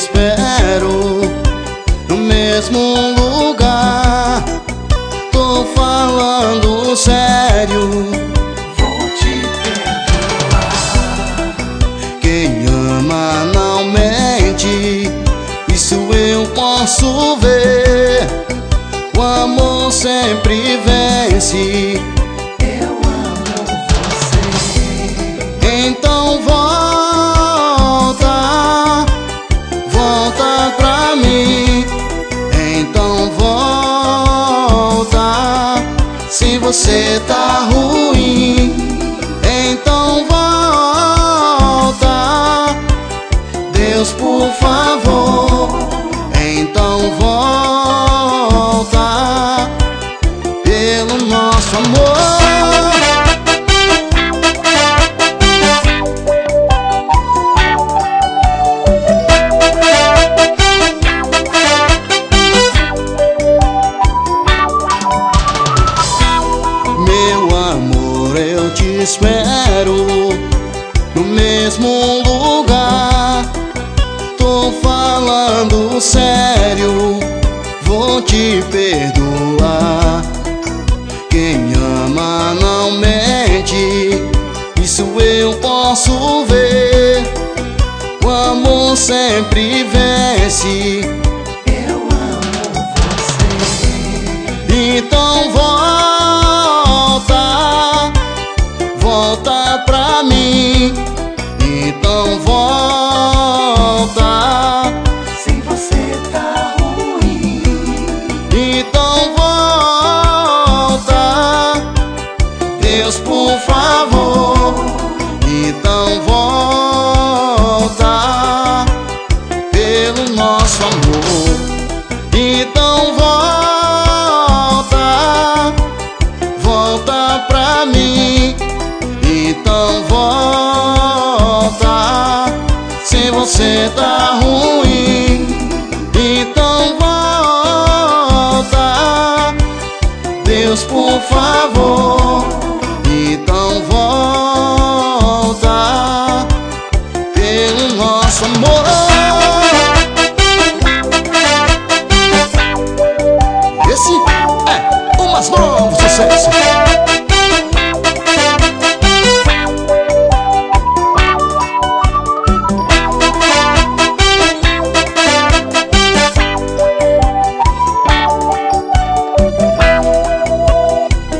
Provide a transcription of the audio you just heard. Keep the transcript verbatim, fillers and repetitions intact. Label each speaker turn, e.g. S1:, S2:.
S1: espero no mesmo lugar. Tô falando sério,
S2: vou te perdoar.
S1: quem ama não mente, isso eu posso ver. O amor sempre vence.
S2: Eu amo você.
S1: Então volta, volta pra mim. Então volta, se você tá ruim. Então volta, Deus, por favor. Então volta, pelo nosso amor. Eu te espero no mesmo lugar. Tô falando sério, vou te perdoar. Quem ama não mente, isso eu posso ver. O amor sempre vence.
S2: Eu amo você.
S1: Então volta, volta pra mim. Então volta,
S2: se você tá ruim.
S1: então volta, Deus, por favor. Então volta, pelo nosso amor. Então volta, volta pra mim. Então volta, se você tá